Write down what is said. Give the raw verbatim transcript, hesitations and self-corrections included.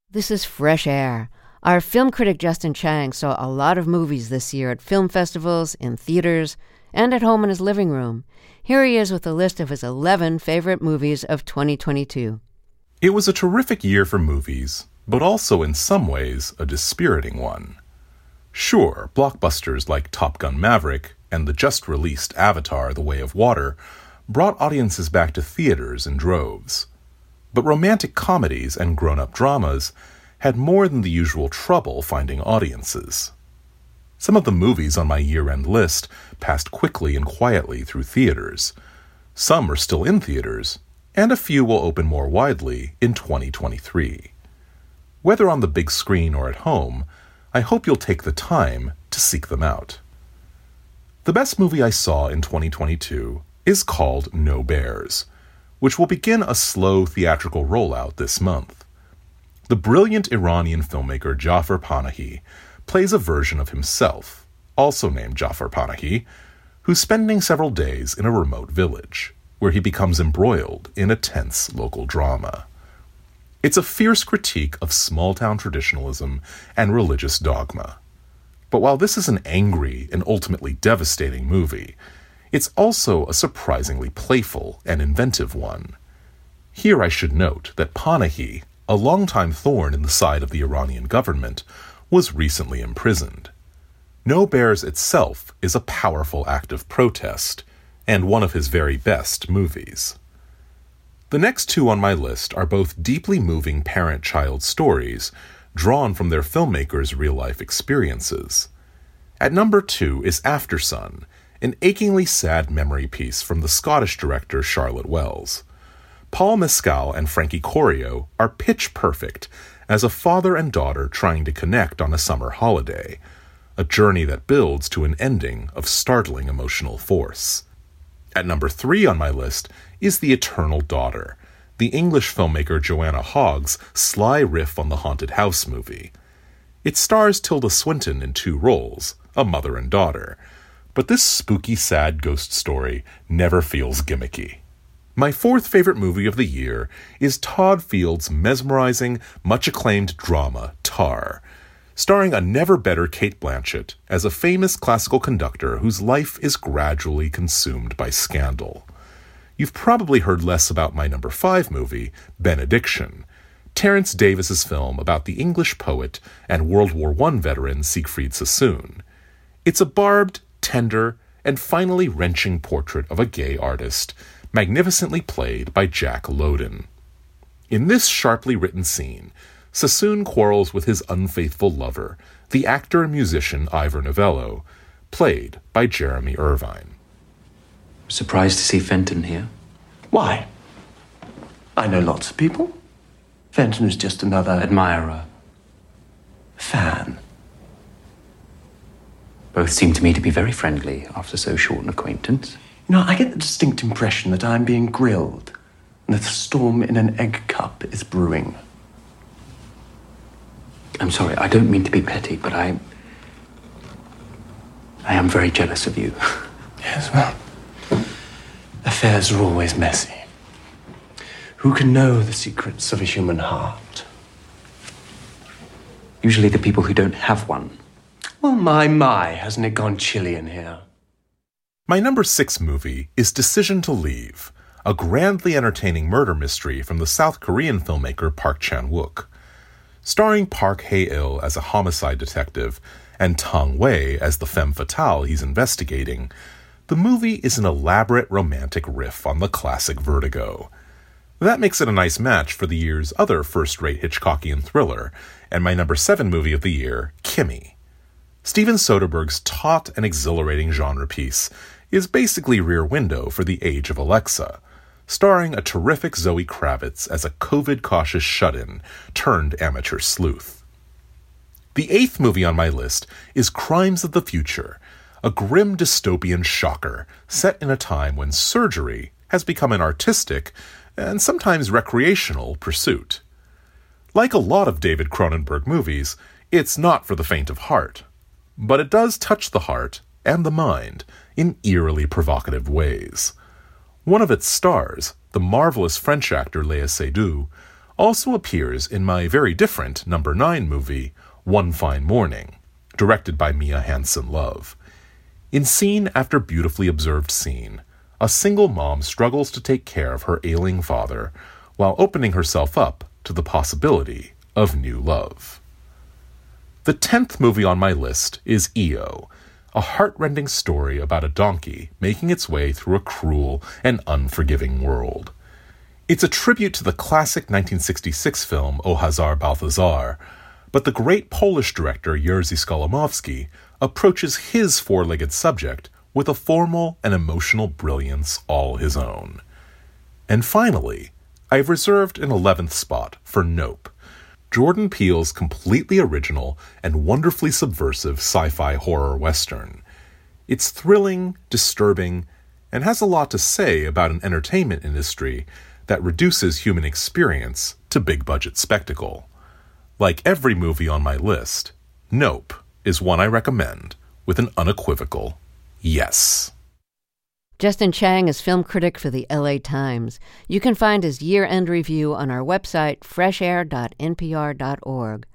This is Fresh Air. Our film critic Justin Chang saw a lot of movies this year at film festivals, in theaters, and at home in his living room. Here he is with a list of his eleven favorite movies of twenty twenty-two. It was a terrific year for movies, but also in some ways a dispiriting one. Sure, blockbusters like Top Gun Maverick and the just-released Avatar: The Way of Water brought audiences back to theaters in droves. But romantic comedies and grown-up dramas had more than the usual trouble finding audiences. Some of the movies on my year-end list passed quickly and quietly through theaters. Some are still in theaters, and a few will open more widely in twenty twenty-three. Whether on the big screen or at home, I hope you'll take the time to seek them out. The best movie I saw in twenty twenty-two is called No Bears, which will begin a slow theatrical rollout this month. The brilliant Iranian filmmaker Jafar Panahi plays a version of himself, also named Jafar Panahi, who's spending several days in a remote village, where he becomes embroiled in a tense local drama. It's a fierce critique of small-town traditionalism and religious dogma. But while this is an angry and ultimately devastating movie, it's also a surprisingly playful and inventive one. Here I should note that Panahi, a longtime thorn in the side of the Iranian government, was recently imprisoned. No Bears itself is a powerful act of protest, and one of his very best movies. The next two on my list are both deeply moving parent-child stories drawn from their filmmakers' real-life experiences. At number two is Aftersun, an achingly sad memory piece from the Scottish director Charlotte Wells. Paul Mescal and Frankie Corio are pitch perfect as a father and daughter trying to connect on a summer holiday, a journey that builds to an ending of startling emotional force. At number three on my list is The Eternal Daughter, the English filmmaker Joanna Hogg's sly riff on the haunted house movie. It stars Tilda Swinton in two roles, a mother and daughter, but this spooky, sad ghost story never feels gimmicky. My fourth favorite movie of the year is Todd Field's mesmerizing, much-acclaimed drama, Tar, starring a never-better Cate Blanchett as a famous classical conductor whose life is gradually consumed by scandal. You've probably heard less about my number five movie, Benediction, Terence Davis's film about the English poet and World War One veteran Siegfried Sassoon. It's a barbed, tender, and finally wrenching portrait of a gay artist, magnificently played by Jack Lowden. In this sharply written scene, Sassoon quarrels with his unfaithful lover, the actor and musician Ivor Novello, played by Jeremy Irvine. Surprised to see Fenton here? Why? I know lots of people. Fenton is just another... Admirer. Fan. Both seem to me to be very friendly after so short an acquaintance. You know, I get the distinct impression that I'm being grilled and that the storm in an egg cup is brewing. I'm sorry, I don't mean to be petty, but I... I am very jealous of you. Yes, well, affairs are always messy. Who can know the secrets of a human heart? Usually the people who don't have one. Well, my, my, hasn't it gone chilly in here? My number six movie is Decision to Leave, a grandly entertaining murder mystery from the South Korean filmmaker Park Chan-wook. Starring Park Hae-il as a homicide detective and Tang Wei as the femme fatale he's investigating, the movie is an elaborate romantic riff on the classic Vertigo. That makes it a nice match for the year's other first-rate Hitchcockian thriller, and my number seven movie of the year, Kimi. Steven Soderbergh's taut and exhilarating genre piece is basically Rear Window for the age of Alexa, starring a terrific Zoe Kravitz as a COVID-cautious shut-in turned amateur sleuth. The eighth movie on my list is Crimes of the Future, a grim dystopian shocker set in a time when surgery has become an artistic and sometimes recreational pursuit. Like a lot of David Cronenberg movies, it's not for the faint of heart, but it does touch the heart and the mind in eerily provocative ways. One of its stars, the marvelous French actor Léa Seydoux, also appears in my very different number nine movie, One Fine Morning, directed by Mia Hansen-Løve. In scene after beautifully observed scene, a single mom struggles to take care of her ailing father while opening herself up to the possibility of new love. The tenth movie on my list is E O, a heart-rending story about a donkey making its way through a cruel and unforgiving world. It's a tribute to the classic nineteen sixty-six film O Hazar Balthazar, but the great Polish director Jerzy Skolimowski approaches his four-legged subject with a formal and emotional brilliance all his own. And finally, I've reserved an eleventh spot for Nope, Jordan Peele's completely original and wonderfully subversive sci-fi horror western. It's thrilling, disturbing, and has a lot to say about an entertainment industry that reduces human experience to big-budget spectacle. Like every movie on my list, Nope is one I recommend with an unequivocal yes. Justin Chang is film critic for the L A Times. You can find his year-end review on our website, fresh air dot n p r dot org.